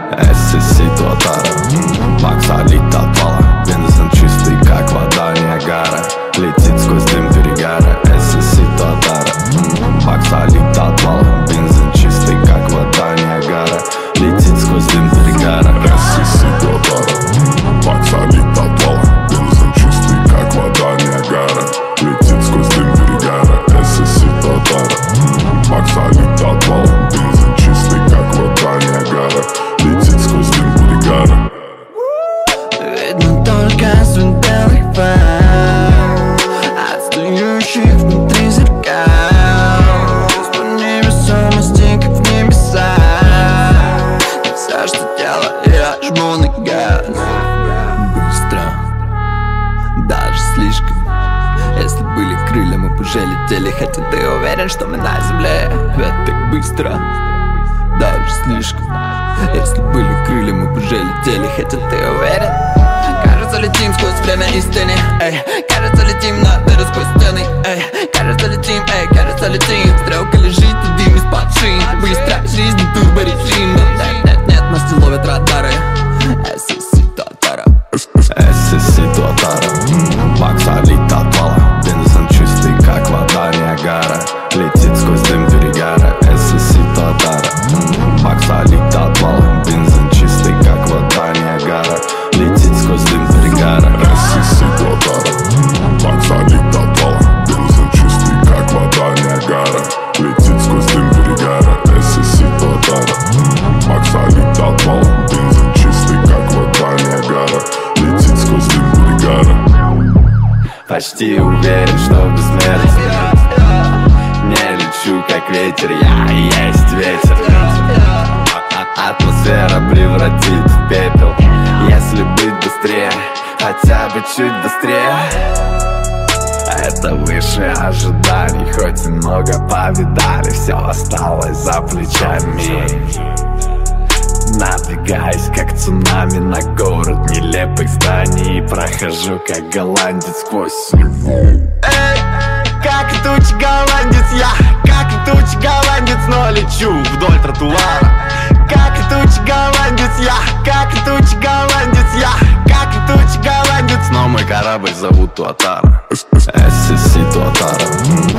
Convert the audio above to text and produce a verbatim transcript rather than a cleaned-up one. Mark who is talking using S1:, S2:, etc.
S1: эс эс си Туатара, Макс олит от вала, бензин чистый, как вода Ниагара, летит сквозь дым перегара. эс эс си Туатара, Макс олит от вала, бензин чистый, как вода Ниагара, летит сквозь дым перегара.
S2: эс эс си Туатара, Макс олит от вала, бензин чистый, как вода Ниагара, летит сквозь дым перегара. эс эс си Туатара, Макс олит от вала, бензин чистый, как вода Ниагара, летит сквозь дым перегара.
S3: Видно только свет белых фар, отстающих внутри зеркал. По невесомости, как в небесах. И все, что делаю, я жму на газ. Быстро, даже слишком. Если были крылья, мы бы уже летели. Хотя ты уверен, что мы на земле. Ведь так быстро, даже слишком. Если были крылья, мы бы уже летели. Хотя ты уверен. Кажется, летим сквозь время истины, эй. Кажется, летим на дыры сквозь стены, эй. Кажется, летим, эй, кажется, летим. Стрелка лежит, и дым из-под шин. Быстро, жизнь, турборежим. Нет, нет, нет, нас не ловят радары. эс эс си Туатара,
S1: эс эс си Туатара, Макс олит от вала, бензин чистый, как вода Ниагара, летит сквозь дым перегара. эс эс си Туатара, Макс олит от вала, бензин чистый, как вода Ниагара, летит сквозь дым перегара.
S2: эс эс си Туатара, Макс олит от вала, бензин чистый, как вода Ниагара, летит сквозь дым перегара. эс эс си Туатара, Макс олит от вала, бензин чистый, как вода Ниагара, летит сквозь дым перегара.
S1: Почти уверен, что бессмертен. Не лечу, как ветер, я и есть ветер. А- Атмосфера превратит в пепел. Если быть быстрее, хотя бы чуть быстрее. Это выше ожиданий, хоть и много повидали. Все осталось за плечами. Надвигаясь, как цунами на город нелепых зданий, прохожу, как голландец сквозь снегу.
S3: эй, как тучи голландец я, как тучи голландец, но лечу вдоль тротуара. Как тучи голландец я, как тучи голландец я, как тучи голландец, но мой корабль зовут Туатара.
S1: эс эс си Туатара,